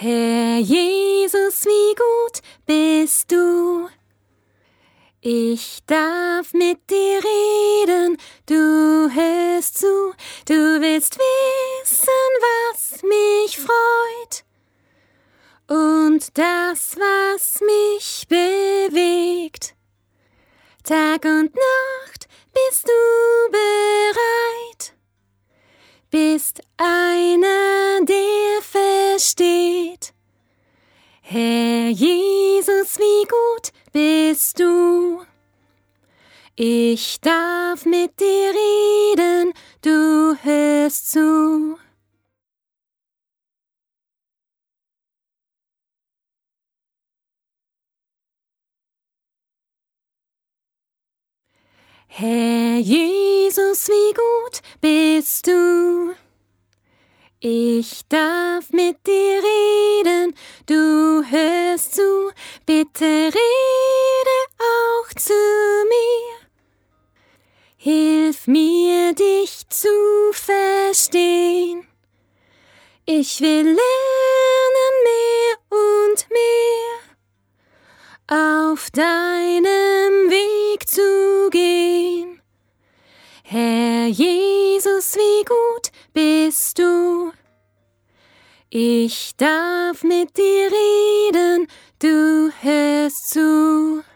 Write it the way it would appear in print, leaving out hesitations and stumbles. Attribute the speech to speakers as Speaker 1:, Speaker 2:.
Speaker 1: Herr Jesus, wie gut bist du. Ich darf mit dir reden, du hörst zu, du willst wissen, was mich freut und das, was mich bewegt. Tag und Nacht bist du bereit, bist einer, der versteht. Herr Jesus, wie gut bist du. Ich darf mit dir reden, du hörst zu. Herr Jesus, wie gut bist du. Ich darf mit dir reden, du hörst zu, bitte rede auch zu mir. Hilf mir, dich zu verstehen. Ich will lernen mehr und mehr, auf deinem Weg zu gehen. Herr Jesus, wie gut bist du. Ich darf mit dir reden, du hörst zu.